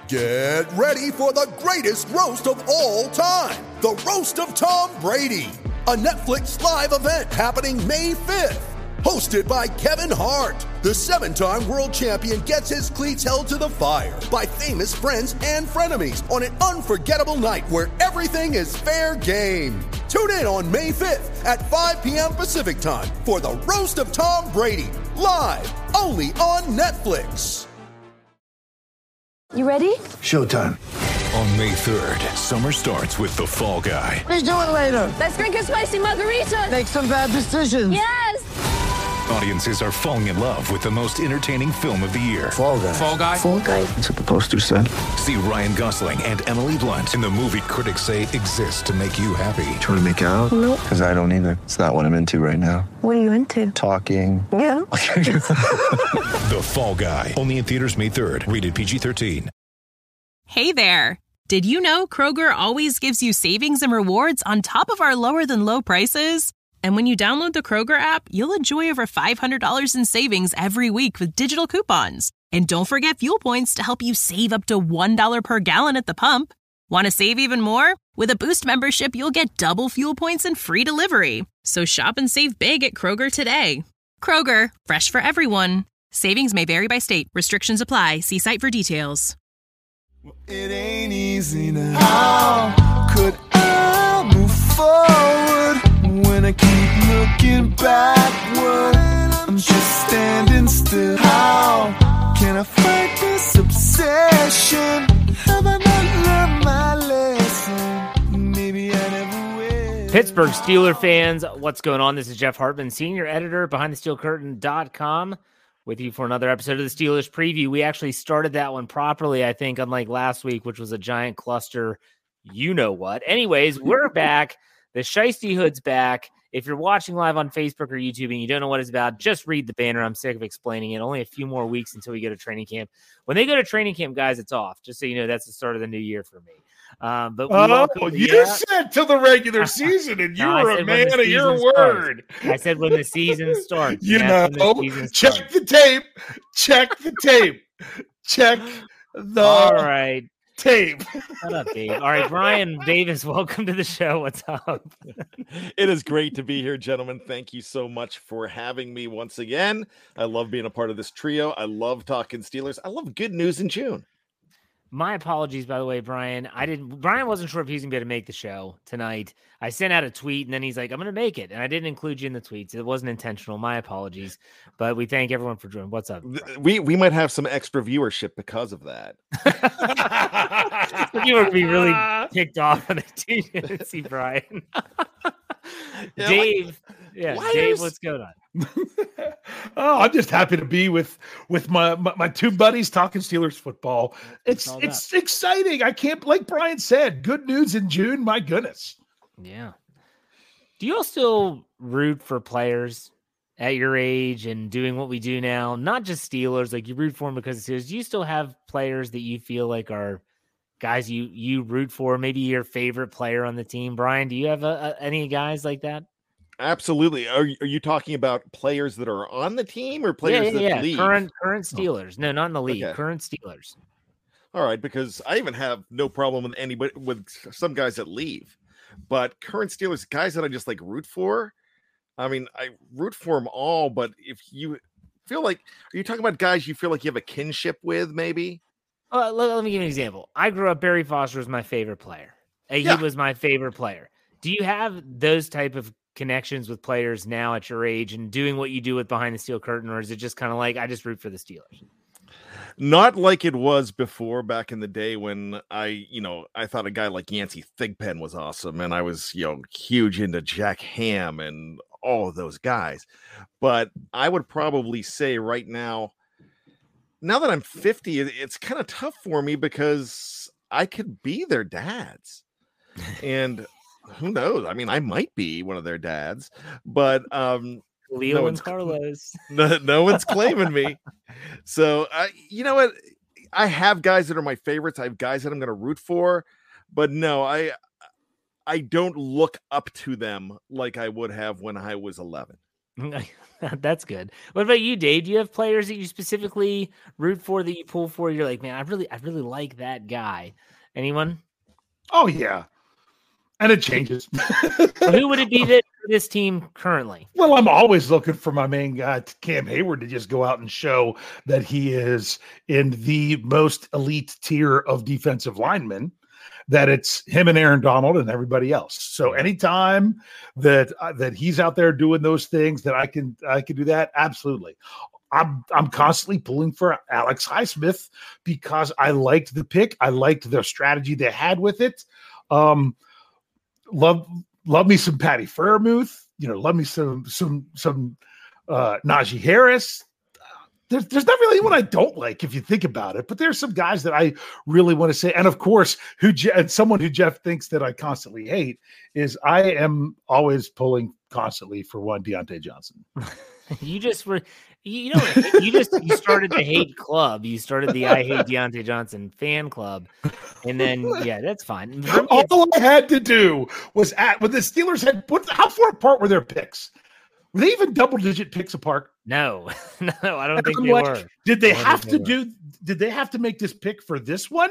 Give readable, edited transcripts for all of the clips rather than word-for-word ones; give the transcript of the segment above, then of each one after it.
Get ready for the greatest roast of all time, the Roast of Tom Brady, a Netflix live event happening May 5th. Hosted by Kevin Hart, the 7-time world champion gets his cleats held to the fire by famous friends and frenemies on an unforgettable night where everything is fair game. Tune in on May 5th at 5 p.m. Pacific time for the Roast of Tom Brady, live only on Netflix. You ready? Showtime. On May 3rd, summer starts with The Fall Guy. What are you doing later? Let's drink a spicy margarita. Make some bad decisions. Yes! Audiences are falling in love with the most entertaining film of the year. Fall Guy. Fall Guy? Fall guy. That's what the poster said. See Ryan Gosling and Emily Blunt in the movie critics say exists to make you happy. Trying to make it out? Nope. Because I don't either. It's not what I'm into right now. What are you into? Talking. Yeah. The Fall Guy. Only in theaters May 3rd. Rated PG-13. Hey there. Did you know Kroger always gives you savings and rewards on top of our lower than low prices? And when you download the Kroger app, you'll enjoy over $500 in savings every week with digital coupons. And don't forget fuel points to help you save up to $1 per gallon at the pump. Want to save even more? With a Boost membership, you'll get double fuel points and free delivery. So shop and save big at Kroger today. Kroger, fresh for everyone. Savings may vary by state. Restrictions apply. See site for details. It ain't easy now. How could I move forward when I keep looking backward? I'm just standing still. How can I fight this obsession? Have I not learned my lesson? Maybe I never will. Pittsburgh Steelers fans, what's going on? This is Jeff Hartman, senior editor BehindTheSteelCurtain.com, with you for another episode of the Steelers preview. We actually started that one properly, I think, unlike last week, which was a giant cluster. You know what? Anyways, we're back. The Shiesty Hood's back. If you're watching live on Facebook or YouTube and you don't know what it's about, just read the banner. I'm sick of explaining it. Only a few more weeks until we go to training camp. When they go to training camp, guys, it's off. Just so you know, that's the start of the new year for me. But you said till the regular season, and you were a man of your word. I said when the season starts. You know, check the tape. Check the tape. Check the All right. tape. Shut up, Dave. All right, Brian Davis, welcome to the show. What's up? It is great to be here, gentlemen. Thank you so much for having me once again. I love being a part of this trio. I love talking Steelers. I love good news in June. My apologies, by the way, Brian. Brian wasn't sure if he was gonna be able to make the show tonight. I sent out a tweet, and then he's like, "I'm gonna make it," and I didn't include you in the tweets. It wasn't intentional. My apologies, but we thank everyone for joining. What's up, Brian? We might have some extra viewership because of that. You would be really kicked off on the didn't see Brian. Yeah, Dave, Dave, what's going on? Oh, I'm just happy to be with my two buddies talking Steelers football. It's exciting. I can't, like Brian said, good news in June. My goodness. Yeah. Do you all still root for players at your age and doing what we do now? Not just Steelers, like you root for them because of Steelers. Do you still have players that you feel like are guys you root for? Maybe your favorite player on the team. Brian, do you have any guys like that? Absolutely. Are you talking about players that are on the team or players that leave? Current Steelers. No, not in the league. Okay. Current Steelers. All right, because I even have no problem with anybody, with some guys that leave, but current Steelers, guys that I just like root for. I mean, I root for them all, but if you feel like, are you talking about guys you feel like you have a kinship with, maybe? Let me give you an example. I grew up, Barry Foster was my favorite player. He was my favorite player. Do you have those type of connections with players now at your age and doing what you do with Behind the Steel Curtain, or is it just kind of like, I just root for the Steelers? Not like it was before, back in the day when I thought a guy like Yancey Thigpen was awesome, and I was, huge into Jack Ham and all of those guys. But I would probably say right now that I'm 50, it's kind of tough for me because I could be their dads. And who knows? I mean, I might be one of their dads, but Leo and Carlos. No one's claiming me. So, you know what? I have guys that are my favorites. I have guys that I'm going to root for, but no, I don't look up to them like I would have when I was 11. That's good. What about you, Dave? Do you have players that you specifically root for, that you pull for? You're like, man, I really like that guy. Anyone? Oh yeah, and it changes. So who would it be that for this team currently? Well, I'm always looking for my main guy, Cam Hayward, to just go out and show that he is in the most elite tier of defensive linemen, that it's him and Aaron Donald and everybody else. So anytime that he's out there doing those things, that I can do that, absolutely. I'm constantly pulling for Alex Highsmith because I liked the pick. I liked the strategy they had with it. Love me some Patty Freiermuth. Love me some Najee Harris. There's not really anyone I don't like if you think about it, but there's some guys that I really want to say. And of course, someone who Jeff thinks that I constantly hate is I am always pulling constantly for one Deontay Johnson. You started the hate club. You started the I hate Deontay Johnson fan club. And then, yeah, that's fine. All I had to do was when the Steelers had how far apart were their picks? Were they even double-digit picks apart? No, I don't think they were. Did they have to make this pick for this one?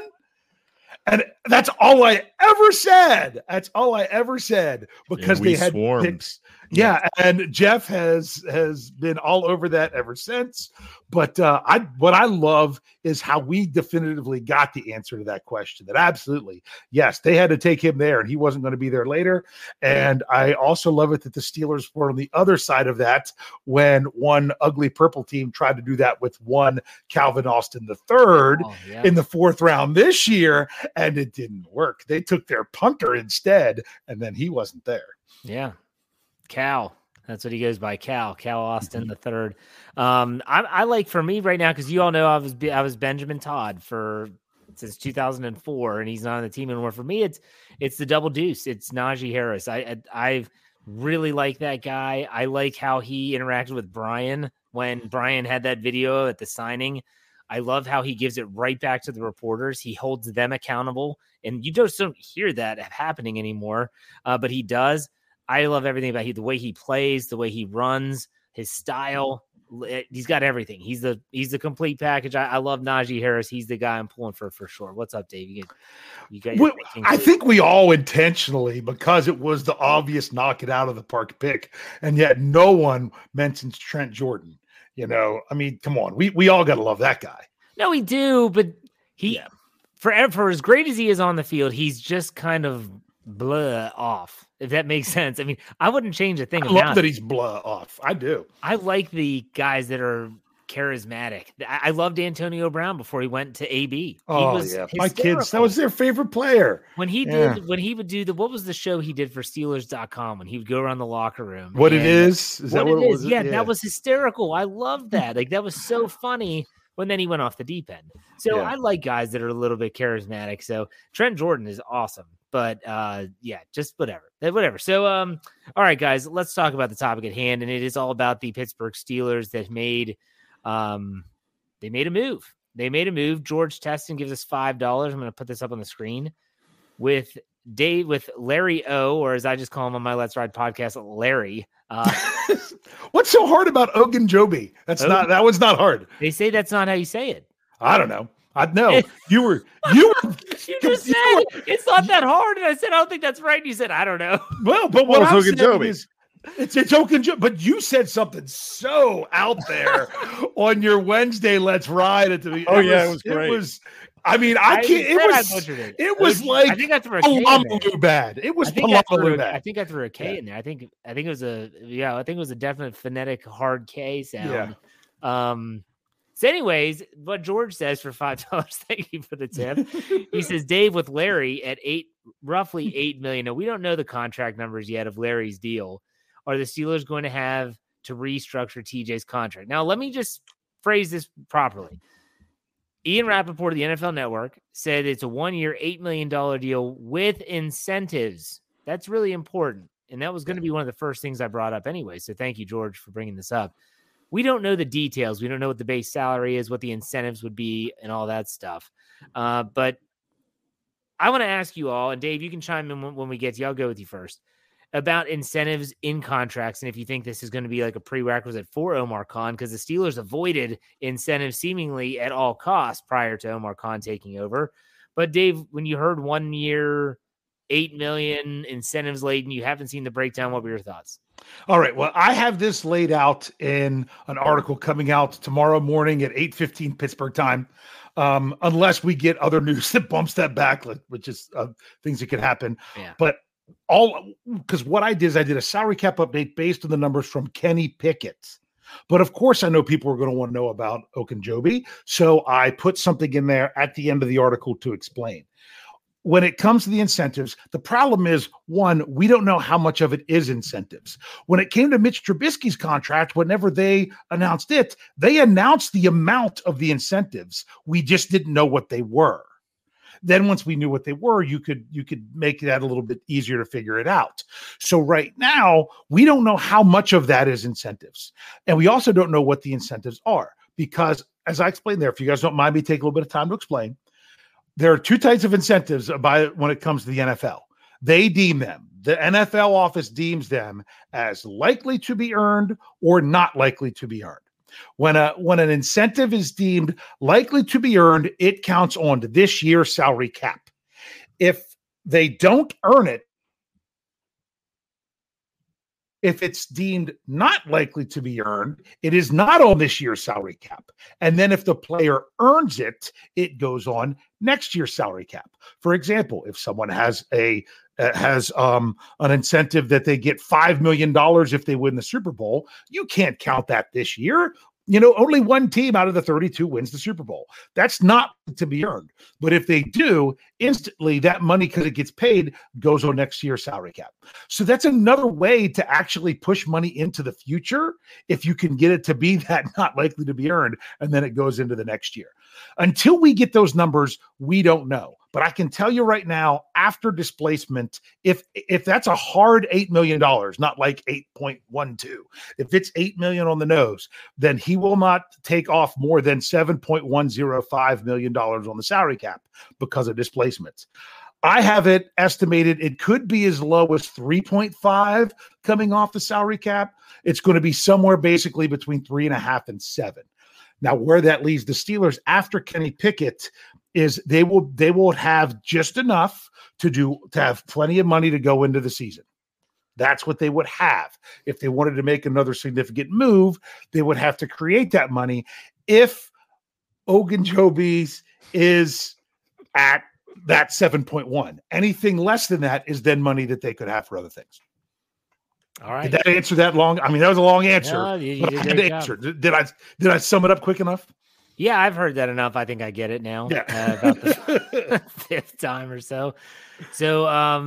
And that's all I ever said. That's all I ever said, because they had picks. Yeah, and Jeff has been all over that ever since. But what I love is how we definitively got the answer to that question. That absolutely, yes, they had to take him there, and he wasn't going to be there later. And I also love it that the Steelers were on the other side of that when one ugly purple team tried to do that with one Calvin Austin III in the 4th round this year, and it didn't work. They took their punter instead, and then he wasn't there. Yeah. Cal. That's what he goes by, Cal Austin III. I like, for me right now, because you all know I was Benjamin Todd since 2004, and he's not on the team anymore. For me, it's the double deuce. It's Najee Harris. I really like that guy. I like how he interacted with Brian when Brian had that video at the signing. I love how he gives it right back to the reporters. He holds them accountable, and you just don't hear that happening anymore, but he does. I love everything about the way he plays, the way he runs, his style. He's got everything. He's the complete package. I love Najee Harris. He's the guy I'm pulling for sure. What's up, Dave? You got your I think we all intentionally, because it was the obvious knock it out of the park pick, and yet no one mentions Trent Jordan. I mean, come on. We all got to love that guy. No, we do, but for as great as he is on the field, he's just kind of blah off, if that makes sense. I mean, I wouldn't change a thing. I love that he's blah off. I do. I like the guys that are charismatic. I loved Antonio Brown before he went to AB. Oh, yeah. My kids, that was their favorite player. When he would do what was the show he did for Steelers.com when he would go around the locker room? What it is? Is that what it was? Yeah, that was hysterical. I loved that. Like, that was so funny. When then he went off the deep end. So I like guys that are a little bit charismatic. So Trent Jordan is awesome. But just whatever. So, all right, guys, let's talk about the topic at hand. And it is all about the Pittsburgh Steelers that made a move. They made a move. George Teston gives us $5. I'm going to put this up on the screen with Larry O, or as I just call him on my Let's Ride podcast, Larry. What's so hard about Ogunjobi? That was not hard. They say that's not how you say it. I don't know. I know you just said it's not that hard, and I said I don't think that's right. And you said I don't know. Well, but what I'm saying is it's Ogunjobi. But you said something so out there on your Wednesday Let's Ride at the. It was great. It was. I mean, I can't. It was like I think I threw a K in there. Bad. It was Palamalu bad. I think I threw a K in there. I think it was a definite phonetic hard K sound. Yeah. So anyways, what George says for $5, thank you for the tip. He says, Dave, with Larry at roughly $8 million. Now, we don't know the contract numbers yet of Larry's deal. Are the Steelers going to have to restructure TJ's contract? Now, let me just phrase this properly. Ian Rappaport of the NFL Network said it's a 1-year, $8 million deal with incentives. That's really important. And that was going to be one of the first things I brought up anyway. So thank you, George, for bringing this up. We don't know the details. We don't know what the base salary is, what the incentives would be, and all that stuff. But I want to ask you all, and Dave, you can chime in when we get to you. I'll go with you first. about incentives in contracts, and if you think this is going to be like a prerequisite for Omar Khan, because the Steelers avoided incentives seemingly at all costs prior to Omar Khan taking over. But Dave, when you heard 1 year, $8 million incentives laden, you haven't seen the breakdown. What were your thoughts? All right. Well, I have this laid out in an article coming out tomorrow morning at 8:15 Pittsburgh time. Unless we get other news that bumps that back, which is things that could happen. Yeah. But because what I did is I did a salary cap update based on the numbers from Kenny Pickett. But of course, I know people are going to want to know about Ogunjobi. So I put something in there at the end of the article to explain. When it comes to the incentives, the problem is, one, we don't know how much of it is incentives. When it came to Mitch Trubisky's contract, whenever they announced it, they announced the amount of the incentives. We just didn't know what they were. Then once we knew what they were, you could make that a little bit easier to figure it out. So right now, we don't know how much of that is incentives. And we also don't know what the incentives are because, as I explained there, if you guys don't mind me take a little bit of time to explain, there are two types of incentives when it comes to the NFL. They deem them, the NFL office deems them as likely to be earned or not likely to be earned. When an incentive is deemed likely to be earned, it counts on to this year's salary cap. If they don't earn it, if it's deemed not likely to be earned, it is not on this year's salary cap. And then if the player earns it, it goes on next year's salary cap. For example, if someone has an incentive that they get $5 million if they win the Super Bowl, you can't count that this year. Only one team out of the 32 wins the Super Bowl. That's not to be earned. But if they do, instantly that money, because it gets paid, goes on next year's salary cap. So that's another way to actually push money into the future if you can get it to be that not likely to be earned, and then it goes into the next year. Until we get those numbers, we don't know. But I can tell you right now, after displacement, if that's a hard $8 million, not like 8.12, if it's $8 million on the nose, then he will not take off more than $7.105 million on the salary cap because of displacements. I have it estimated it could be as low as 3.5 coming off the salary cap. It's going to be somewhere basically between 3.5 and 7. Now, where that leaves the Steelers after Kenny Pickett is they will have just enough to have plenty of money to go into the season. That's what they would have. If they wanted to make another significant move, they would have to create that money. If Ogunjobi is at that 7.1, anything less than that is then money that they could have for other things. All right. Did that answer that long? I mean, that was a long answer. No, you did a great job. Did I sum it up quick enough? Yeah, I've heard that enough. I think I get it now. Yeah. About the fifth time or so. So,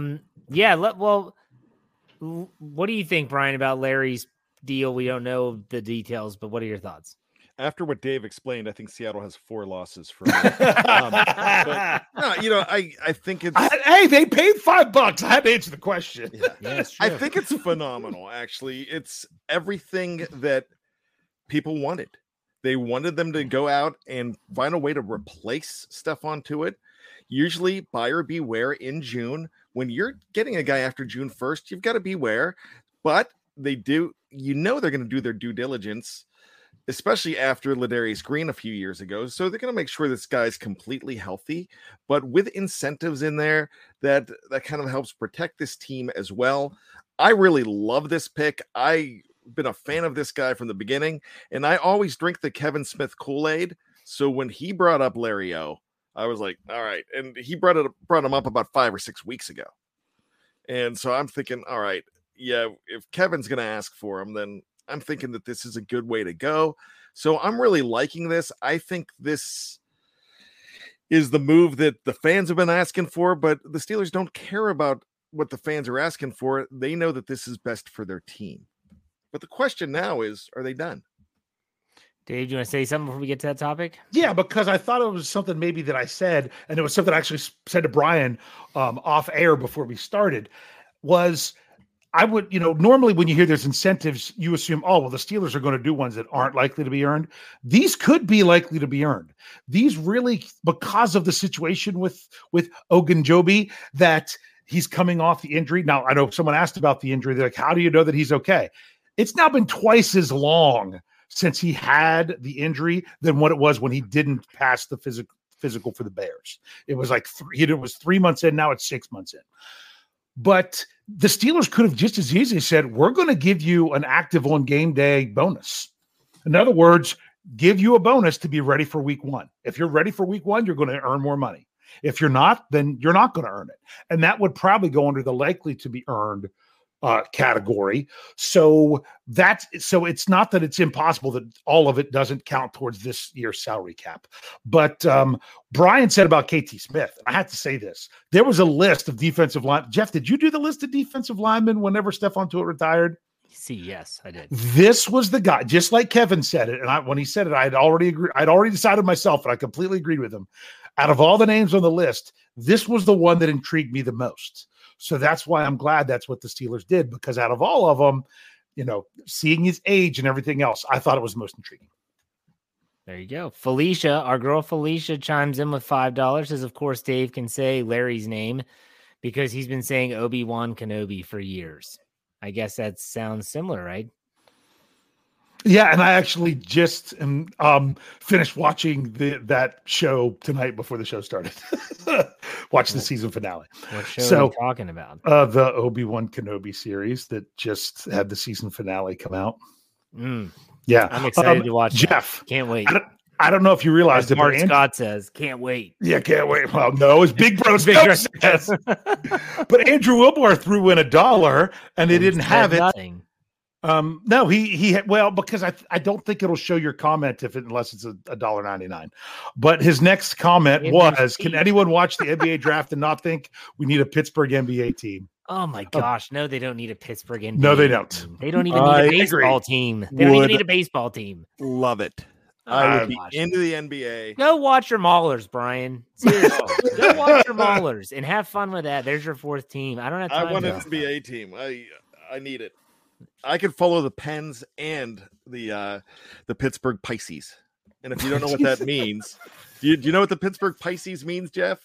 what do you think, Brian, about Larry's deal? We don't know the details, but what are your thoughts? After what Dave explained, I think Seattle has 4 losses for me. I think it's... Hey, they paid $5. I had to answer the question. Yeah, I think it's phenomenal, actually. It's everything that people wanted. They wanted them to go out and find a way to replace Stephon Tuitt. Usually, buyer beware in June. When you're getting a guy after June 1st, you've got to beware. But they do, they're going to do their due diligence, especially after Ladarius Green a few years ago. So they're going to make sure this guy's completely healthy, but with incentives in there that kind of helps protect this team as well. I really love this pick. I've been a fan of this guy from the beginning, and I always drink the Kevin Smith Kool-Aid. So when he brought up Larry O, I was like, all right. And he brought him up about 5 or 6 weeks ago. And so I'm thinking, all right, yeah, if Kevin's going to ask for him, then I'm thinking that this is a good way to go. So I'm really liking this. I think this is the move that the fans have been asking for, but the Steelers don't care about what the fans are asking for. They know that this is best for their team. But the question now is, are they done? Dave, do you want to say something before we get to that topic? Yeah, because I thought it was something maybe that I said, and it was something I actually said to Brian off air before we started, was I would, normally when you hear there's incentives, you assume, oh, well, the Steelers are going to do ones that aren't likely to be earned. These could be likely to be earned. These really, because of the situation with Ogunjobi, that he's coming off the injury. Now, I know someone asked about the injury. They're like, how do you know that he's okay? It's now been twice as long since he had the injury than what it was when he didn't pass the physical for the Bears. It was like it was 3 months in. Now it's 6 months in. But the Steelers could have just as easily said, we're going to give you an active on game day bonus. In other words, give you a bonus to be ready for week 1. If you're ready for week 1, you're going to earn more money. If you're not, then you're not going to earn it. And that would probably go under the likely to be earned category. So it's not that it's impossible that all of it doesn't count towards this year's salary cap. But Brian said about KT Smith, I have to say this. There was a list of defensive line. Jeff, did you do the list of defensive linemen whenever Stephon Tuitt retired? See, yes, I did. This was the guy, just like Kevin said it. And when he said it, I'd already decided myself, and I completely agreed with him. Out of all the names on the list, this was the one that intrigued me the most. So that's why I'm glad that's what the Steelers did, because out of all of them, seeing his age and everything else, I thought it was most intriguing. There you go. Felicia, our girl Felicia, chimes in with $5. Says, of course, Dave can say Larry's name because he's been saying Obi-Wan Kenobi for years. I guess that sounds similar, right? Yeah, and I actually just finished watching that show tonight before the show started. Watch the season finale. What show are you talking about? The Obi-Wan Kenobi series that just had the season finale come out. Yeah, I'm excited to watch Jeff. That. Can't wait. I don't know if you realized it. Mark Scott says, can't wait. Yeah, can't wait. Well, no, it's Big Bro says. But Andrew Wilmore threw in $1 and they didn't have it. Nothing. No, he had, because I don't think it'll show your comment unless it's $1.99. But his next comment was, can anyone watch the NBA draft and not think we need a Pittsburgh NBA team? Oh my gosh. No, they don't need a Pittsburgh NBA No, they don't. team. They don't even need a baseball team. They don't even need a baseball team. Love it. I would be into the NBA. Go watch your Maulers, Brian. Seriously. Go watch your Maulers and have fun with that. There's your 4th team. I don't have time. I want an NBA team. I need it. I could follow the Pens and the Pittsburgh Pisces. And if you don't know what that means, do you know what the Pittsburgh Pisces means, Jeff?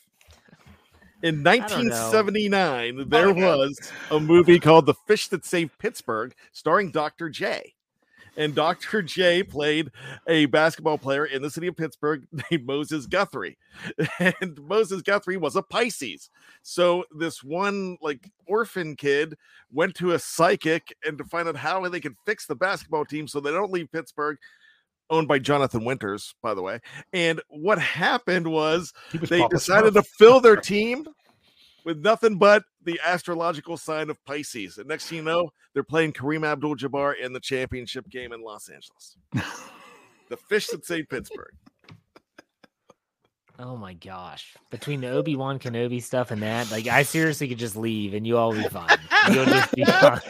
In 1979, there was a movie called The Fish That Saved Pittsburgh, starring Dr. J. And Dr. J played a basketball player in the city of Pittsburgh named Moses Guthrie. And Moses Guthrie was a Pisces. So this one orphan kid went to a psychic and to find out how they could fix the basketball team so they don't leave Pittsburgh, owned by Jonathan Winters, by the way. And what happened was they decided to fill their team with nothing but the astrological sign of Pisces. And next thing you know, they're playing Kareem Abdul-Jabbar in the championship game in Los Angeles. The Fish That Saved Pittsburgh. Oh my gosh. Between the Obi-Wan Kenobi stuff and that, I seriously could just leave and you'll all be fine. You'll just be fine.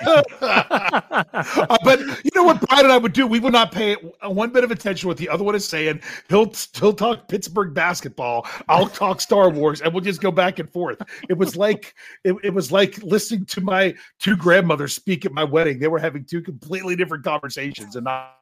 But you know what Brian and I would do? We would not pay one bit of attention to what the other one is saying. He'll talk Pittsburgh basketball. I'll talk Star Wars, and we'll just go back and forth. It was like it was like listening to my 2 grandmothers speak at my wedding. They were having 2 completely different conversations, and I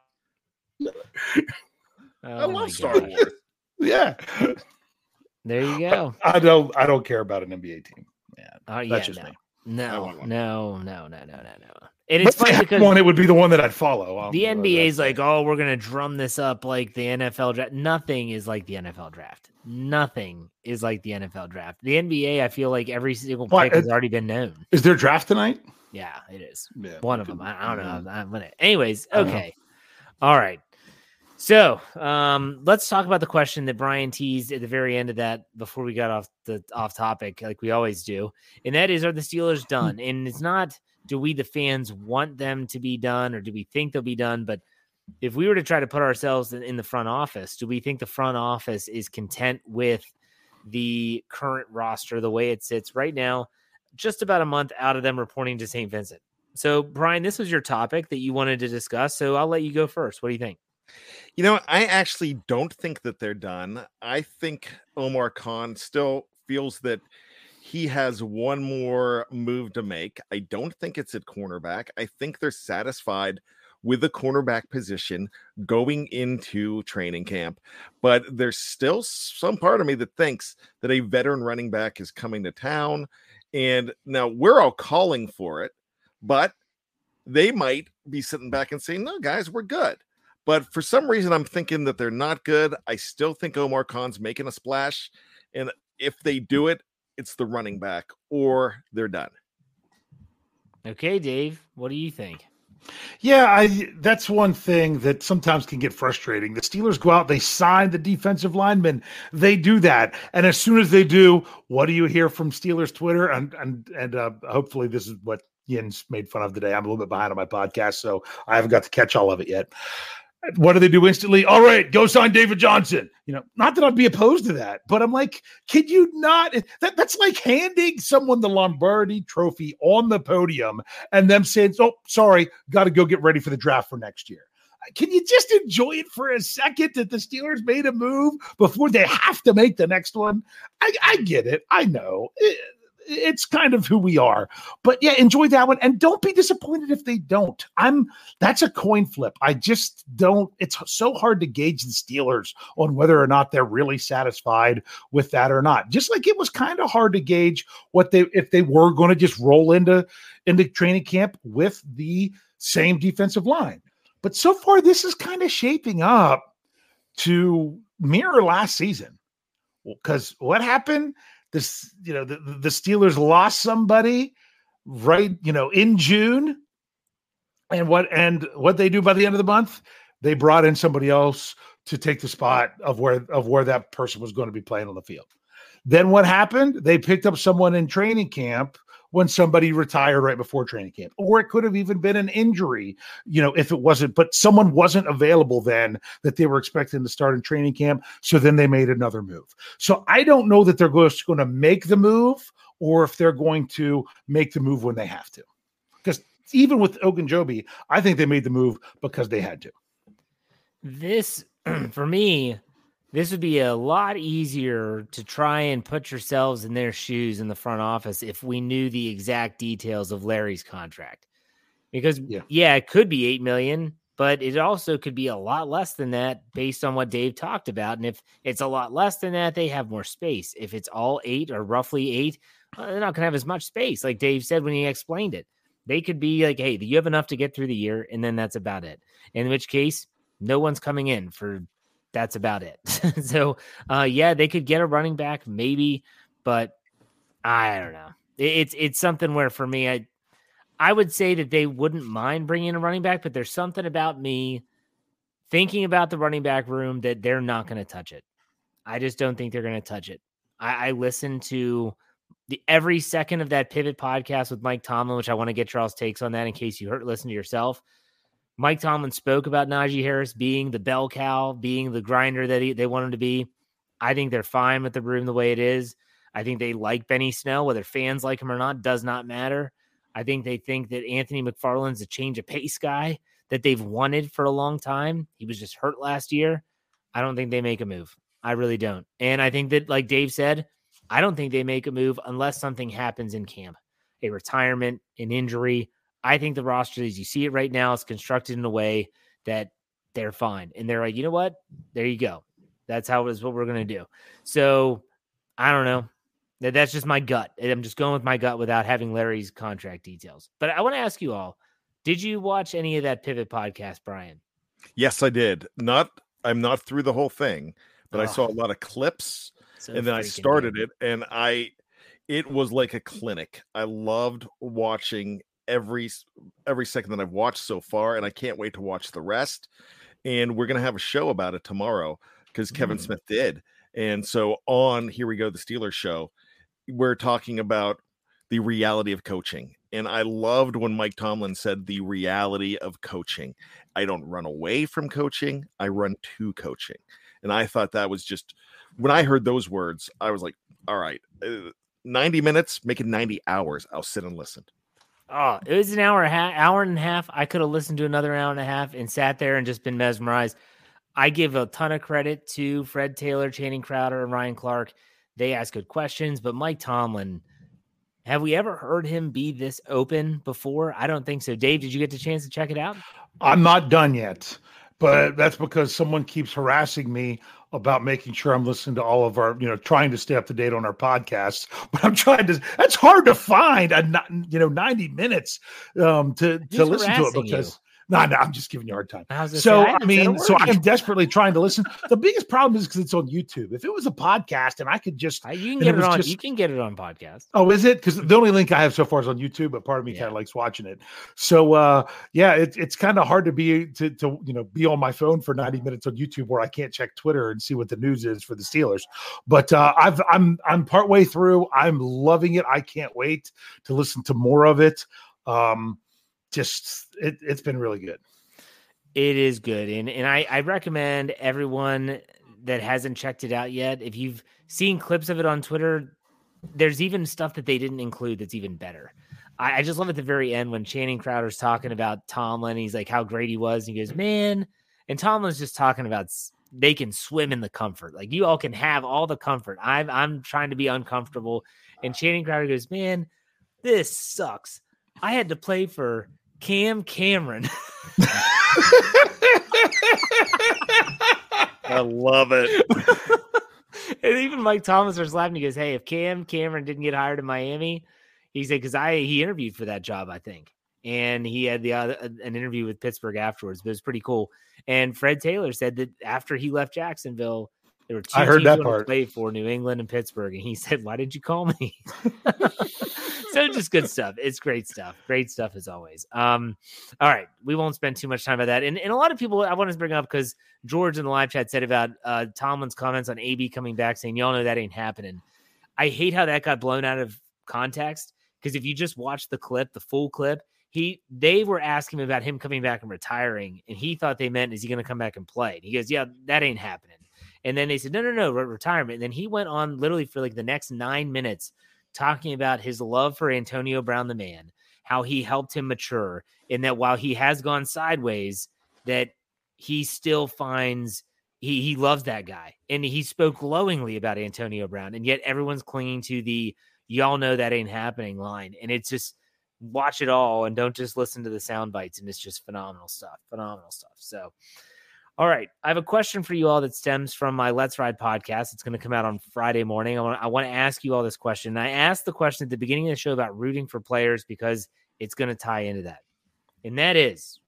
love Star Wars. Yeah. There you go. I don't care about an NBA team. Yeah, that's just me. No. And it's funny because it would be the one that I'd follow. The NBA's we're going to drum this up like the NFL draft. Nothing is like the NFL draft. Nothing is like the NFL draft. The NBA, I feel like every single pick has already been known. Is there a draft tonight? Yeah, it is. Yeah, one of them. I don't know. Anyways, okay. All right. So let's talk about the question that Brian teased at the very end of that before we got off topic, like we always do. And that is, are the Steelers done? And it's not, do we, the fans, want them to be done, or do we think they'll be done? But if we were to try to put ourselves in the front office, do we think the front office is content with the current roster, the way it sits right now, just about a month out of them reporting to St. Vincent? So, Brian, this was your topic that you wanted to discuss, so I'll let you go first. What do you think? You know, I actually don't think that they're done. I think Omar Khan still feels that he has one more move to make. I don't think it's at cornerback. I think they're satisfied with the cornerback position going into training camp. But there's still some part of me that thinks that a veteran running back is coming to town And now we're all calling for it, but they might be sitting back and saying, no, guys, we're good. But for some reason, I'm thinking that they're not good. I still think Omar Khan's making a splash. And if they do it, it's the running back or they're done. Okay, Dave, what do you think? Yeah, that's one thing that sometimes can get frustrating. The Steelers go out, they sign the defensive lineman, they do that, and as soon as they do, what do you hear from Steelers Twitter? And hopefully this is what Yin's made fun of today. I'm a little bit behind on my podcast, so I haven't got to catch all of it yet. What do they do instantly? All right, go sign David Johnson. Not that I'd be opposed to that, but I'm like, can you not? That's like handing someone the Lombardi trophy on the podium and them saying, oh, sorry, got to go get ready for the draft for next year. Can you just enjoy it for a second that the Steelers made a move before they have to make the next one? I get it. I know. It's kind of who we are, but yeah, enjoy that one. And don't be disappointed if they don't. That's a coin flip. I just don't, it's so hard to gauge the Steelers on whether or not they're really satisfied with that or not. Just like it was kind of hard to gauge if they were going to just roll into training camp with the same defensive line. But so far, this is kind of shaping up to mirror last season. Because what happened? The Steelers lost somebody right, in June. And what they do by the end of the month, they brought in somebody else to take the spot of where that person was going to be playing on the field. Then what happened? They picked up someone in training camp when somebody retired right before training camp, or it could have even been an injury, if it wasn't, but someone wasn't available then that they were expecting to start in training camp. So then they made another move. So I don't know that they're going to make the move or if they're going to make the move when they have to. Because even with Ogunjobi, I think they made the move because they had to. This, for me, this would be a lot easier to try and put yourselves in their shoes in the front office if we knew the exact details of Larry's contract. Because, it could be $8 million, but it also could be a lot less than that based on what Dave talked about. And if it's a lot less than that, they have more space. If it's all 8 or roughly 8, they're not going to have as much space. Like Dave said when he explained it, they could be like, hey, you have enough to get through the year, and then that's about it. In which case, no one's coming in for that's about it. So, they could get a running back maybe, but I don't know. It's something where for me, I would say that they wouldn't mind bringing in a running back, but there's something about me thinking about the running back room that they're not going to touch it. I just don't think they're going to touch it. I listened to every second of that Pivot podcast with Mike Tomlin, which I want to get Charles' takes on that in case you listen to yourself. Mike Tomlin spoke about Najee Harris being the bell cow, being the grinder that they want him to be. I think they're fine with the room the way it is. I think they like Benny Snell. Whether fans like him or not does not matter. I think they think that Anthony McFarland's a change of pace guy that they've wanted for a long time. He was just hurt last year. I don't think they make a move. I really don't. And I think that, like Dave said, I don't think they make a move unless something happens in camp, a retirement, an injury. I think the roster, as you see it right now, is constructed in a way that they're fine. And they're like, you know what? There you go. That's how it is what we're going to do. So I don't know. That's just my gut. I'm just going with my gut without having Larry's contract details. But I want to ask you all, did you watch any of that Pivot podcast, Brian? Yes, I did. I'm not through the whole thing, but I saw a lot of clips and then I started it and it was like a clinic. I loved watching every second that I've watched so far, and I can't wait to watch the rest. And we're going to have a show about it tomorrow because Kevin Smith did. And so on Here We Go, the Steelers show, we're talking about the reality of coaching. And I loved when Mike Tomlin said the reality of coaching. I don't run away from coaching. I run to coaching. And I thought that was just, when I heard those words, I was like, all right, 90 minutes, make it 90 hours. I'll sit and listen. Oh, it was an hour and a half. I could have listened to another hour and a half and sat there and just been mesmerized. I give a ton of credit to Fred Taylor, Channing Crowder, and Ryan Clark. They ask good questions, but Mike Tomlin, have we ever heard him be this open before? I don't think so. Dave, did you get the chance to check it out? I'm not done yet, but that's because someone keeps harassing me about making sure I'm listening to all of our, trying to stay up to date on our podcasts, but I'm trying to, that's hard to find 90 minutes to listen to it because no, I'm just giving you a hard time. So I am desperately trying to listen. The biggest problem is because it's on YouTube. If it was a podcast and I could just, you can get it on. You can get it on podcast. Oh, is it? Because the only link I have so far is on YouTube, but part of me kind of likes watching it. So it's kind of hard to be on my phone for 90 minutes on YouTube where I can't check Twitter and see what the news is for the Steelers. But I'm partway through. I'm loving it. I can't wait to listen to more of it. It's been really good. It is good. And I recommend everyone that hasn't checked it out yet. If you've seen clips of it on Twitter, there's even stuff that they didn't include that's even better. I just love at the very end when Channing Crowder's talking about Tomlin. He's like how great he was. And he goes, man. And Tomlin's just talking about they can swim in the comfort. Like you all can have all the comfort. I'm trying to be uncomfortable. And Channing Crowder goes, man, this sucks. I had to play for Cam Cameron. I love it. And even Mike Thomas was laughing. He goes, hey, if Cam Cameron didn't get hired in Miami, he said, because he interviewed for that job, I think. And he had an interview with Pittsburgh afterwards, but it was pretty cool. And Fred Taylor said that after he left Jacksonville, there were two teams to play for, New England and Pittsburgh. And he said, why did you call me? So just good stuff. It's great stuff. Great stuff as always. All right. We won't spend too much time on that. And a lot of people I want to bring up because George in the live chat said about Tomlin's comments on AB coming back saying, y'all know that ain't happening. I hate how that got blown out of context because if you just watch the clip, the full clip, they were asking him about him coming back and retiring. And he thought they meant, is he going to come back and play? And he goes, yeah, that ain't happening. And then they said, no, retirement. And then he went on literally for like the next 9 minutes talking about his love for Antonio Brown, the man, how he helped him mature, and that while he has gone sideways, that he still finds he loves that guy. And he spoke glowingly about Antonio Brown, and yet everyone's clinging to the y'all know that ain't happening line. And it's just watch it all and don't just listen to the sound bites. And it's just phenomenal stuff. So, all right. I have a question for you all that stems from my Let's Ride podcast. It's going to come out on Friday morning. I want to ask you all this question. And I asked the question at the beginning of the show about rooting for players because it's going to tie into that. And that is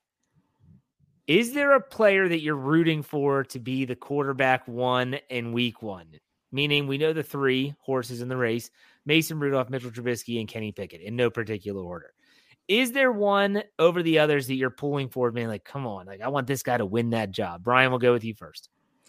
there a player that you're rooting for to be the quarterback one in week one? Meaning we know the three horses in the race, Mason Rudolph, Mitchell Trubisky, and Kenny Pickett in no particular order. Is there one over the others that you're pulling for, being like, come on, like I want this guy to win that job? Brian, we'll go with you first.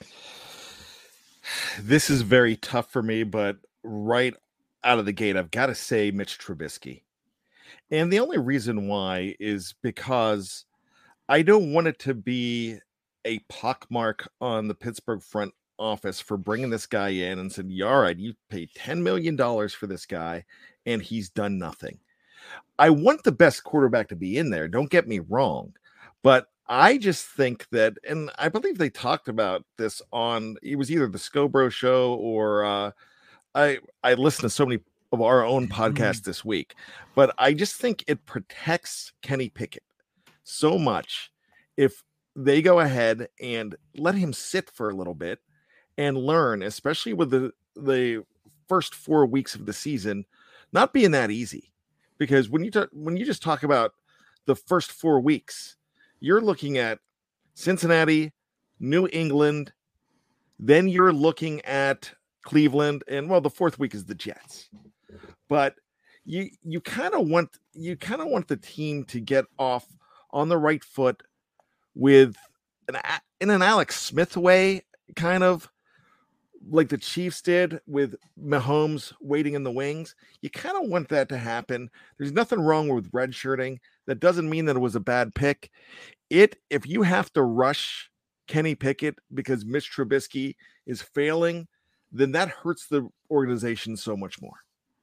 This is very tough for me, but right out of the gate, I've got to say Mitch Trubisky. And the only reason why is because I don't want it to be a pockmark on the Pittsburgh front office for bringing this guy in and said, yeah, all right, you pay $10 million for this guy, and he's done nothing. I want the best quarterback to be in there. Don't get me wrong. But I just think that, and I believe they talked about this on, it was either the Scobro show or I listened to so many of our own podcasts this week, but I just think it protects Kenny Pickett so much if they go ahead and let him sit for a little bit and learn, especially with the first 4 weeks of the season, not being that easy. Because when you just talk about the first 4 weeks, you're looking at Cincinnati, New England, then you're looking at Cleveland, and well, the 4th week is the Jets. But you kind of want the team to get off on the right foot with in an Alex Smith way, kind of like the Chiefs did with Mahomes waiting in the wings. You kind of want that to happen. There's nothing wrong with redshirting. That doesn't mean that it was a bad pick. If you have to rush Kenny Pickett because Mitch Trubisky is failing, then that hurts the organization so much more.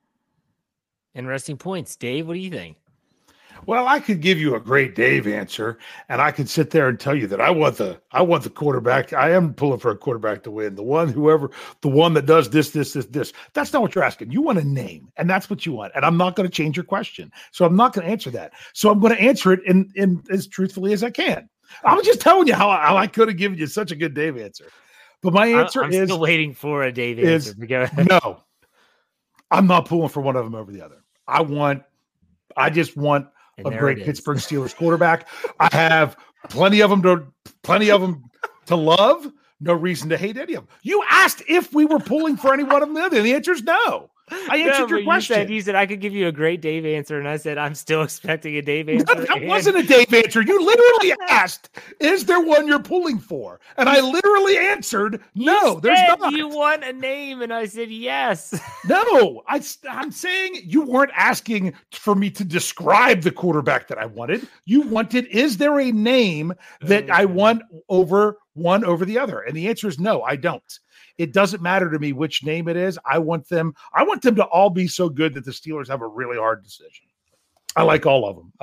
Interesting points. Dave, what do you think? Well, I could give you a great Dave answer, and I could sit there and tell you that I want the quarterback. I am pulling for a quarterback to win. The one that does this. That's not what you're asking. You want a name, and that's what you want. And I'm not going to change your question, so I'm not going to answer that. So I'm going to answer it in as truthfully as I can. I was just telling you how I could have given you such a good Dave answer. But my answer I'm is still waiting for a Dave answer. No. I'm not pulling for one of them over the other. I just want a great Pittsburgh Steelers quarterback. I have plenty of them to love. No reason to hate any of them. You asked if we were pulling for any one of them, and the answer is no. I answered your question. You said I could give you a great Dave answer, and I said I'm still expecting a Dave answer. That wasn't a Dave answer. You literally asked, "Is there one you're pulling for?" And I literally answered, "No, there's not." You want a name, and I said yes. No, I'm saying you weren't asking for me to describe the quarterback that I wanted. You wanted, is there a name that I want one over the other? And the answer is no, I don't. It doesn't matter to me which name it is. I want them to all be so good that the Steelers have a really hard decision. I like all of them.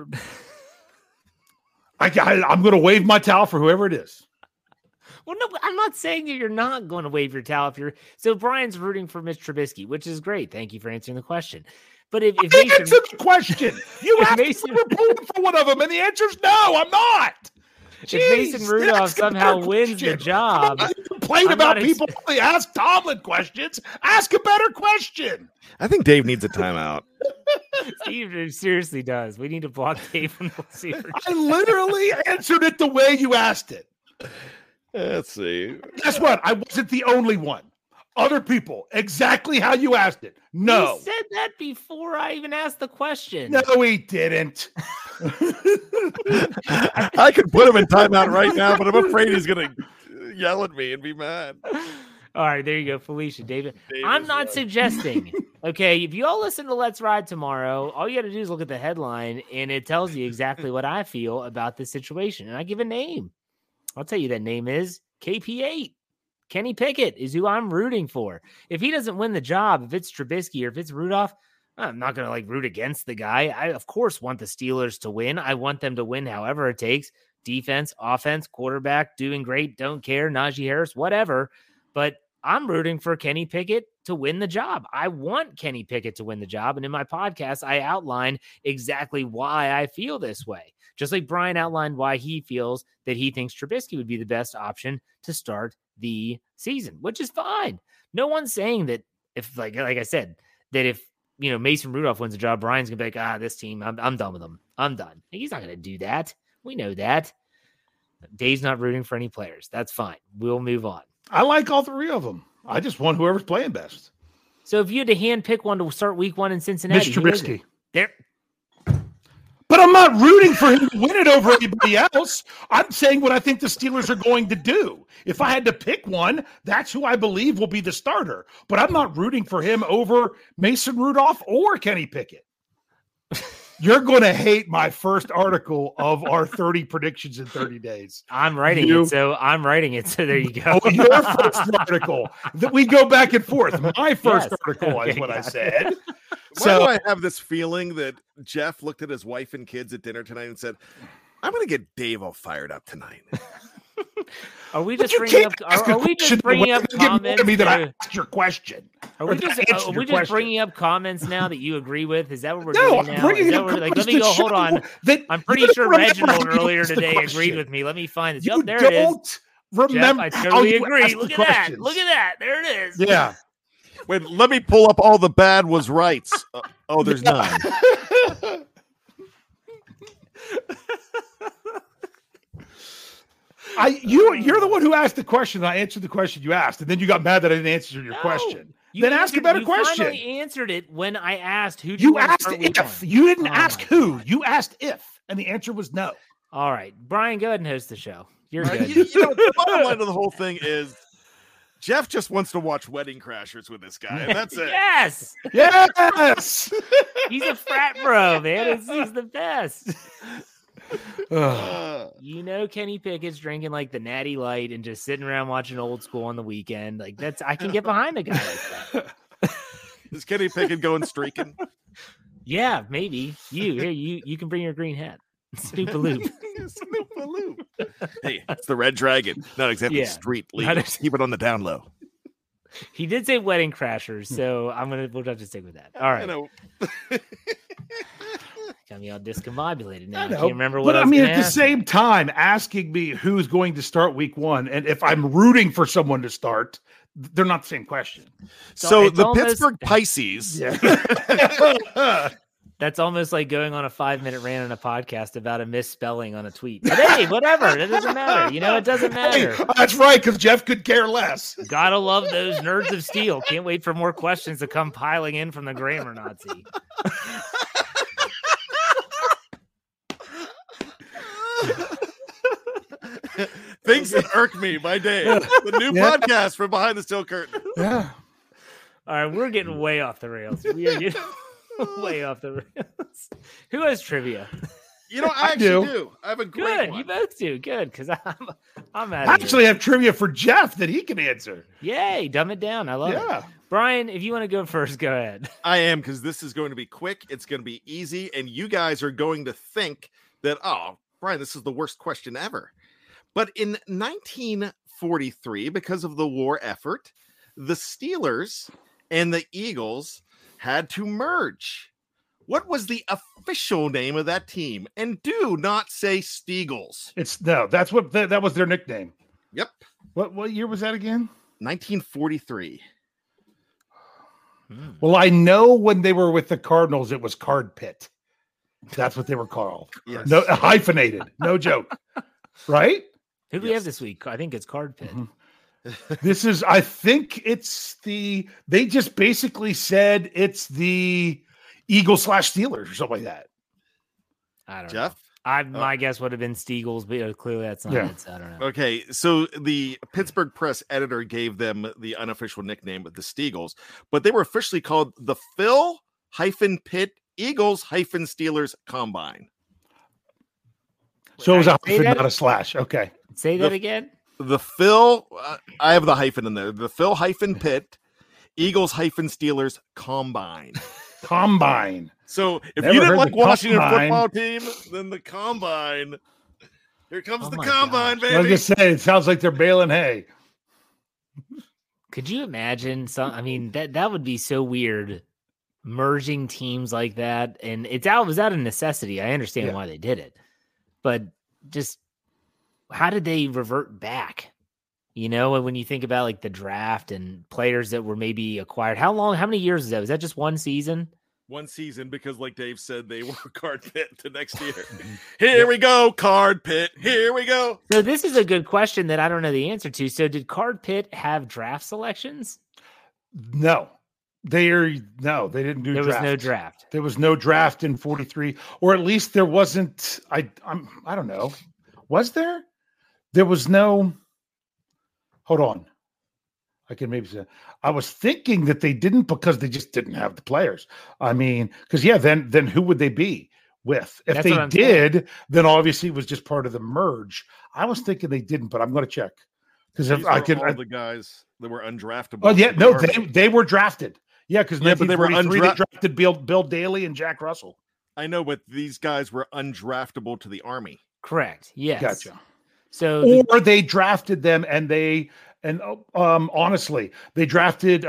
I'm going to wave my towel for whoever it is. Well, no, I'm not saying that you're not going to wave your towel. So Brian's rooting for Mitch Trubisky, which is great. Thank you for answering the question. But if Mason answered the question, you asked if we're pulling for one of them, and the answer is no, I'm not. If Mason Rudolph somehow wins the job, complain about people only ask Tomlin questions. Ask a better question. I think Dave needs a timeout. Steve seriously does. We need to block Dave from the receiver. I literally answered it the way you asked it. Let's see. Guess what? I wasn't the only one. Other people, exactly how you asked it. No. He said that before I even asked the question. No, he didn't. I could put him in timeout right now, but I'm afraid he's going to yell at me and be mad. All right, there you go, Felicia. David I'm not suggesting, okay, if you all listen to Let's Ride tomorrow, all you got to do is look at the headline, and it tells you exactly what I feel about this situation. And I give a name. I'll tell you that name is KP8. Kenny Pickett is who I'm rooting for. If he doesn't win the job, if it's Trubisky or if it's Rudolph, I'm not going to root against the guy. I, of course, want the Steelers to win. I want them to win however it takes. Defense, offense, quarterback, doing great, don't care, Najee Harris, whatever. But I'm rooting for Kenny Pickett to win the job. I want Kenny Pickett to win the job. And in my podcast, I outline exactly why I feel this way. Just like Brian outlined why he feels that he thinks Trubisky would be the best option to start the season, which is fine. No one's saying that if, like I said, that if, Mason Rudolph wins the job, Brian's going to be like, this team, I'm done with them. I'm done. He's not going to do that. We know that. Dave's not rooting for any players. That's fine. We'll move on. I like all three of them. I just want whoever's playing best. So if you had to hand pick one to start week 1 in Cincinnati, Mr. Trubisky. There. But I'm not rooting for him to win it over anybody else. I'm saying what I think the Steelers are going to do. If I had to pick one, that's who I believe will be the starter. But I'm not rooting for him over Mason Rudolph or Kenny Pickett. You're going to hate my first article of our 30 predictions in 30 days. I'm writing it, so there you go. Oh, your first article. We go back and forth. My first article is what I said. Why do I have this feeling that Jeff looked at his wife and kids at dinner tonight and said, I'm going to get Dave all fired up tonight. Are we just bringing up comments? Me that I asked your question. Are we just bringing up comments now that you agree with? Is that what we're doing now? Let me go. Hold on. I'm pretty sure Reginald earlier today agreed with me. Let me find this. Oh, there it is. Remember? Jeff, I totally agree. Look at that. Look at that. There it is. Yeah. Wait, let me pull up all the bad was rights. There's none. You're the one who asked the question. I answered the question you asked, and then you got mad that I didn't answer your question. Then ask a better question. You finally answered it when I asked who. You asked if. You didn't ask who. You asked if, and the answer was no. All right, Brian, go ahead and host the show. You're good. The bottom line of the whole thing is Jeff just wants to watch Wedding Crashers with this guy, and that's it. Yes. Yes. He's a frat bro, man. He's the best. Kenny Pickett's drinking like the Natty Light and just sitting around watching Old School on the weekend. I can get behind a guy like that. Is Kenny Pickett going streaking? Yeah, maybe. You can bring your green hat. Snoop-a-loop. Snoop-a-loop. Hey, it's the Red Dragon. Not exactly street legal. Keep it on the down low. He did say Wedding Crashers, so we'll have to stick with that. All right. Got me all discombobulated now. I I know, can't remember what but I was at the ask. same time, asking me who's going to start week 1 and if I'm rooting for someone to start, they're not the same question. So the Pittsburgh Pisces. Yeah. That's almost like going on a 5-minute rant on a podcast about a misspelling on a tweet. But hey, whatever. It doesn't matter. It doesn't matter. Hey, that's right, because Jeff could care less. Gotta love those nerds of steel. Can't wait for more questions to come piling in from the grammar Nazi. Things that irk me by day. The new podcast from Behind the Steel Curtain. Yeah. All right, we're getting way off the rails. We are getting way off the rails. Who has trivia? I actually do. I have a great Good. one. You both do. Good, because I'm out I of actually have trivia for Jeff that he can answer. Yay, dumb it down. I love it. Brian, if you want to go first, go ahead. I am, because this is going to be quick. It's going to be easy, and you guys are going to think that, oh, Brian, this is the worst question ever. But in 1943, because of the war effort, the Steelers and the Eagles had to merge. What was the official name of that team? And do not say Steagles. That's what that was their nickname. Yep. What year was that again? 1943. Well, I know when they were with the Cardinals, it was Card Pit. That's what they were called. Yes. No, hyphenated. No joke. Right? Who do we have this week? I think it's Card Pit. Mm-hmm. I think it's they just basically said it's the Eagles/Steelers or something like that. I don't Jeff? know. My guess would have been Steagles, but clearly that's not it. So I don't know. Okay, so the Pittsburgh Press editor gave them the unofficial nickname of the Steagles, but they were officially called the Phil-Pitt Eagles-Steelers Combine. So it was a hyphen, not a slash. Okay. Say that again. The Phil, I have the hyphen in there. The Phil-Pitt Eagles-Steelers Combine. Combine. So if you didn't like Washington football team, then the Combine. Here comes the Combine, baby. I was going to say, it sounds like they're baling hay. Could you imagine that would be so weird, merging teams like that. And it was out of necessity. I understand why they did it, but just how did they revert back? When you think about like the draft and players that were maybe acquired, how many years is that? Was that just one season? One season, because like Dave said, they were Card Pit to next year. Here we go, Card Pit. Here we go. So this is a good question that I don't know the answer to. So did Card Pit have draft selections? No. They didn't do There draft. was no draft. There was no draft in 43, or at least there wasn't. I don't know. Was there? There was no. Hold on. I can maybe say. I was thinking that they didn't because they just didn't have the players. I mean, because then who would they be with? If they did, then obviously it was just part of the merge. I was thinking they didn't, but I'm going to check because if I could, the guys that were undraftable. Oh yeah, no, they were drafted. Yeah, because but they were they drafted Bill Daly and Jack Russell. I know, but these guys were undraftable to the Army. Correct. Yes. Gotcha. So they drafted them, and honestly, they drafted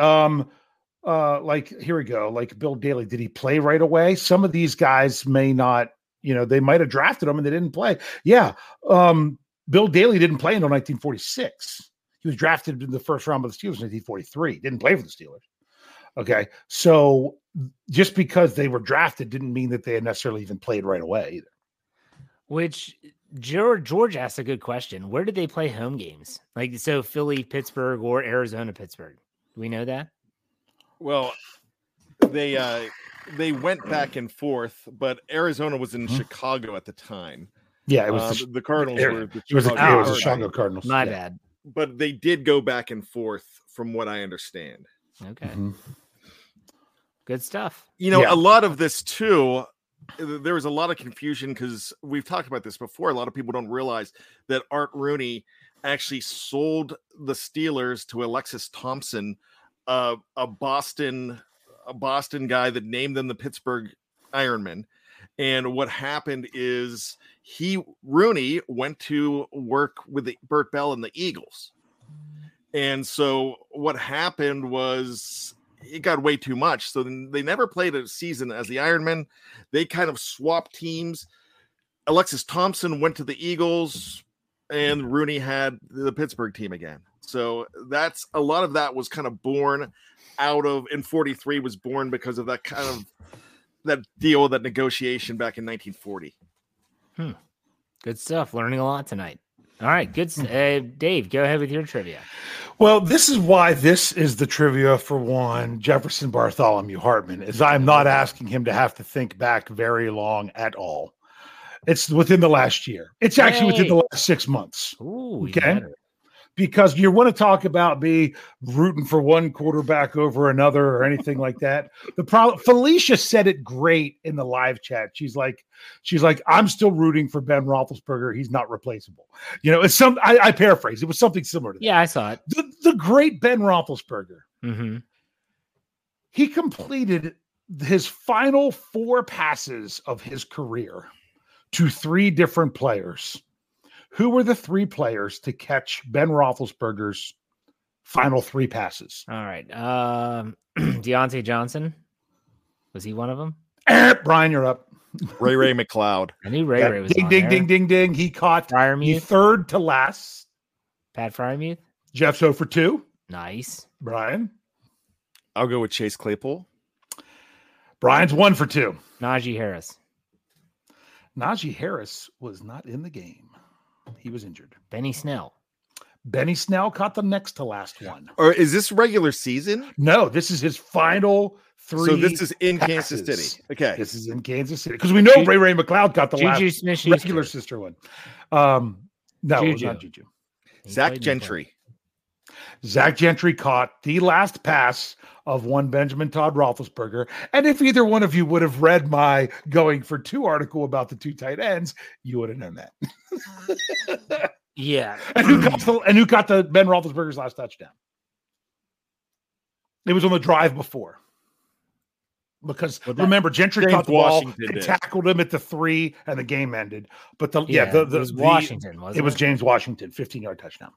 like here we go, like Bill Daly. Did he play right away? Some of these guys may not. They might have drafted him and they didn't play. Yeah, Bill Daly didn't play until 1946. He was drafted in the first round of the Steelers in 1943. Didn't play for the Steelers. Okay, so just because they were drafted didn't mean that they had necessarily even played right away either. Which George asked a good question. Where did they play home games? Like, so Philly, Pittsburgh, or Arizona, Pittsburgh? Do we know that? Well, they went back and forth, but Arizona was in Chicago at the time. Yeah, it was the Cardinals were the Chicago Cardinals. My bad. But they did go back and forth from what I understand. Okay. Mm-hmm. Good stuff. A lot of this too, there was a lot of confusion because we've talked about this before. A lot of people don't realize that Art Rooney actually sold the Steelers to Alexis Thompson, a Boston guy that named them the Pittsburgh Ironmen. And what happened is Rooney went to work with Bert Bell and the Eagles. And so what happened was it got way too much. So then they never played a season as the Ironmen. They kind of swapped teams. Alexis Thompson went to the Eagles, and Rooney had the Pittsburgh team again. So that's a lot of that was kind of born out of, in 43 was born because of that kind of that deal, that negotiation back in 1940. Good stuff. Learning a lot tonight. All right, good. Dave, go ahead with your trivia. Well, this is why this is the trivia for one Jefferson Bartholomew Hartman, is I'm not asking him to have to think back very long at all. It's within the last year. It's actually within the last 6 months. Ooh, okay. Because you want to talk about me rooting for one quarterback over another or anything like that. The problem, Felicia said it great in the live chat. She's like, I'm still rooting for Ben Roethlisberger. He's not replaceable. You know, it's some. I paraphrase. It was something similar to that. Yeah, I saw it. The great Ben Roethlisberger. Mm-hmm. He completed his final 4 passes of his career to 3 different players. Who were the 3 players to catch Ben Roethlisberger's final 3 passes? All right. Deontay Johnson. Was he one of them? Brian, you're up. Ray McLeod. I knew Ray was ding, on ding, there. ding, ding, ding. He caught Freiermuth. the 3rd to last. Pat Freiermuth. Jeff's 0 for 2. Nice. Brian. I'll go with Chase Claypool. Brian's 1 for 2. Najee Harris. Najee Harris was not in the game. He was injured. Benny Snell. Benny Snell caught the next to last one. Or is this regular season? No, this is his final 3. So this is in passes. Kansas City. Okay. This is in Kansas City. Because we know Ray McLeod got the last regular sister one. No, it was not Juju. Zach Gentry. Zach Gentry caught the last pass of one Benjamin Todd Roethlisberger. And if either one of you would have read my going for 2 article about the 2 tight ends, you would have known that. Yeah. And who got the Ben Roethlisberger's last touchdown? It was on the drive before. Because remember, Gentry caught the ball and tackled him at the 3, and the game ended. But it was Washington, wasn't it? It was James Washington, 15-yard touchdown.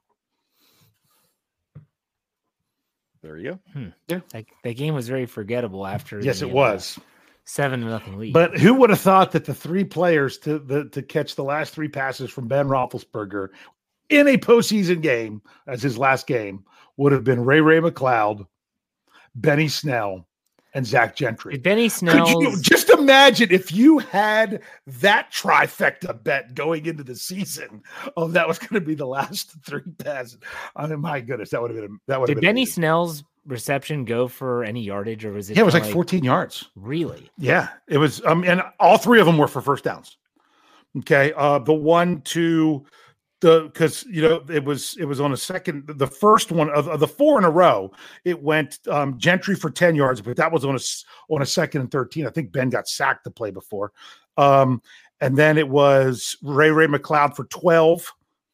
There you go. Yeah, that game was very forgettable after. Yes, it was 7-0 lead. But who would have thought that the 3 players to catch the last 3 passes from Ben Roethlisberger in a postseason game as his last game would have been Ray McLeod, Benny Snell, and Zach Gentry. Benny Snell. Could you just imagine if you had that trifecta bet going into the season? Oh, that was going to be the last 3 passes. I mean, my goodness, that would have been Did Benny amazing. Snell's reception go for any yardage, or was it? Yeah, it was like 14 yards. Really? Yeah, it was. And all 3 of them were for first downs. Okay, the 1, 2. Because it was on a second, the first one of the 4 in a row, it went Gentry for 10 yards, but that was on a 2nd and 13. I think Ben got sacked the play before, and then it was Ray McLeod for 12.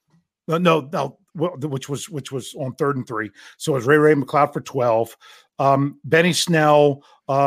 No, which was on 3rd and 3. So it was Ray McLeod for 12. Benny Snell.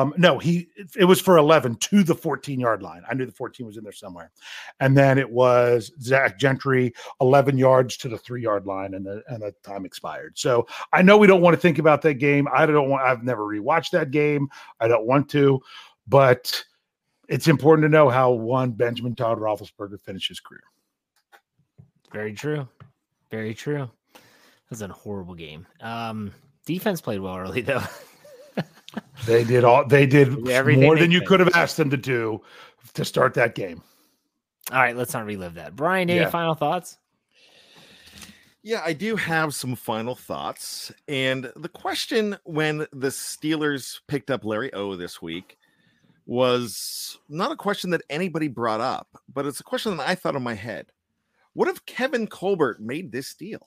It was for 11 to the 14-yard line. I knew the 14 was in there somewhere. And then it was Zach Gentry, 11 yards to the 3-yard line, and the time expired. So I know we don't want to think about that game. I've never rewatched that game. I don't want to, but it's important to know how one Benjamin Todd Roethlisberger finished his career. Very true. Very true. That was a horrible game. Defense played well early, though. They did everything more than you could have asked them to do to start that game. All right, let's not relive that. Brian, any final thoughts? Yeah, I do have some final thoughts. And the question when the Steelers picked up Larry O this week was not a question that anybody brought up, but it's a question that I thought in my head. What if Kevin Colbert made this deal?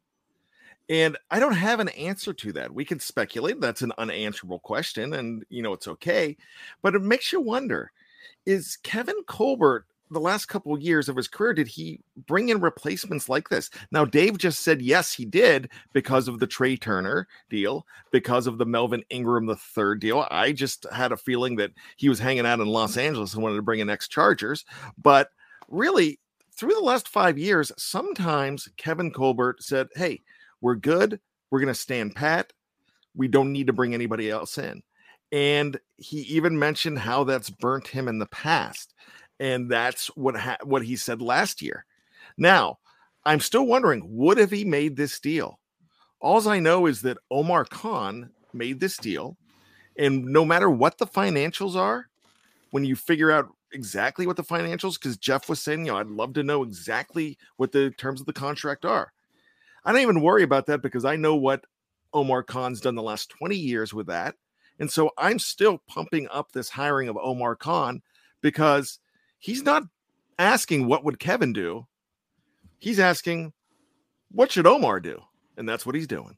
And I don't have an answer to that. We can speculate. That's an unanswerable question, and it's okay. But it makes you wonder, is Kevin Colbert, the last couple of years of his career, did he bring in replacements like this? Now, Dave just said, yes, he did, because of the Trey Turner deal, because of the Melvin Ingram III deal. I just had a feeling that he was hanging out in Los Angeles and wanted to bring in ex-Chargers. But really, through the last 5 years, sometimes Kevin Colbert said, hey, we're good. We're going to stand pat. We don't need to bring anybody else in. And he even mentioned how that's burnt him in the past. And that's what he said last year. Now, I'm still wondering, would have he made this deal? All I know is that Omar Khan made this deal. And no matter what the financials are, when you figure out exactly what the financials, because Jeff was saying, I'd love to know exactly what the terms of the contract are. I don't even worry about that because I know what Omar Khan's done the last 20 years with that. And so I'm still pumping up this hiring of Omar Khan because he's not asking what would Kevin do. He's asking, what should Omar do? And that's what he's doing.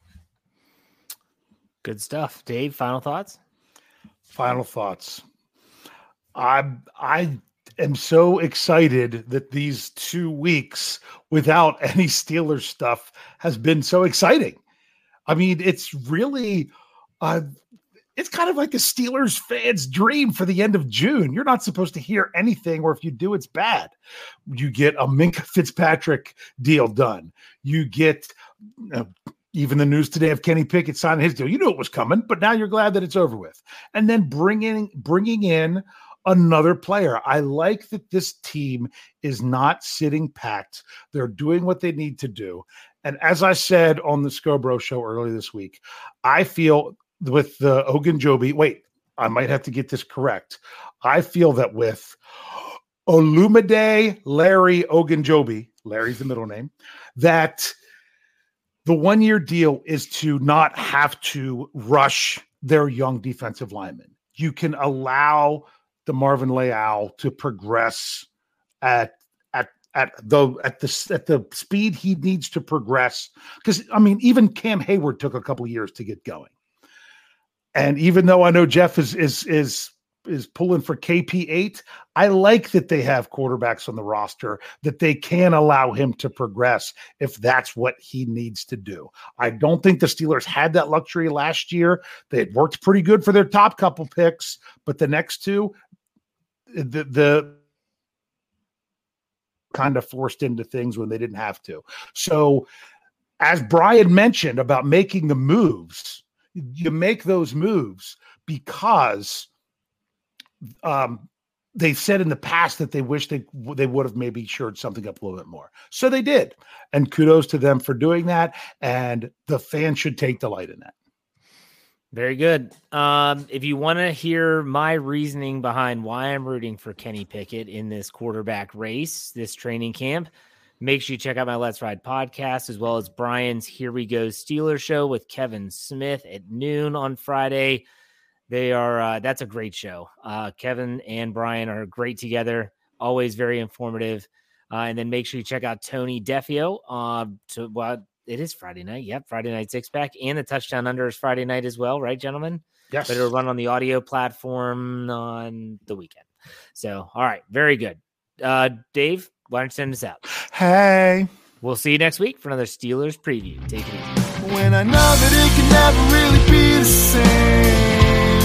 Good stuff. Dave, final thoughts? Final thoughts. I am so excited that these 2 weeks without any Steelers stuff has been so exciting. I mean, it's really, it's kind of like a Steelers fan's dream for the end of June. You're not supposed to hear anything, or if you do, it's bad. You get a Minkah Fitzpatrick deal done. You get even the news today of Kenny Pickett signing his deal. You knew it was coming, but now you're glad that it's over with. And then bringing in another player. I like that this team is not sitting packed. They're doing what they need to do. And as I said on the Scobro show earlier this week, I feel with the Ogunjobi, I might have to get this correct. I feel that with Olumide Larry Ogunjobi, Larry's the middle name, that the 1-year deal is to not have to rush their young defensive linemen. You can allow the Marvin Leal to progress at the speed he needs to progress. Because I mean, even Cam Hayward took a couple of years to get going. And even though I know Jeff is pulling for KP8, I like that they have quarterbacks on the roster that they can allow him to progress if that's what he needs to do. I don't think the Steelers had that luxury last year. They had worked pretty good for their top couple picks, but the next two, the kind of forced into things when they didn't have to. So as Brian mentioned about making the moves, you make those moves because they've said in the past that they wish they would have maybe shored something up a little bit more. So they did. And kudos to them for doing that. And the fans should take delight in that. Very good. If you want to hear my reasoning behind why I'm rooting for Kenny Pickett in this quarterback race, this training camp, make sure you check out my Let's Ride podcast, as well as Brian's Here We Go Steelers show with Kevin Smith at noon on Friday. They are, that's a great show. Kevin and Brian are great together, always very informative. And then make sure you check out Tony Defio it is Friday night. Yep. Friday night 6-pack, and the Touchdown Under is Friday night as well. Right, gentlemen? Yes. But it'll run on the audio platform on the weekend. So, all right. Very good. Dave, why don't you send us out? Hey. We'll see you next week for another Steelers preview. Take it easy. When I know that it can never really be the same,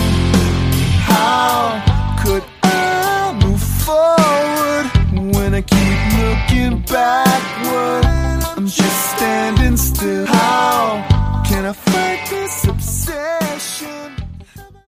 how could I move forward when I keep looking backward? I'm just standing still. How can I fight this obsession?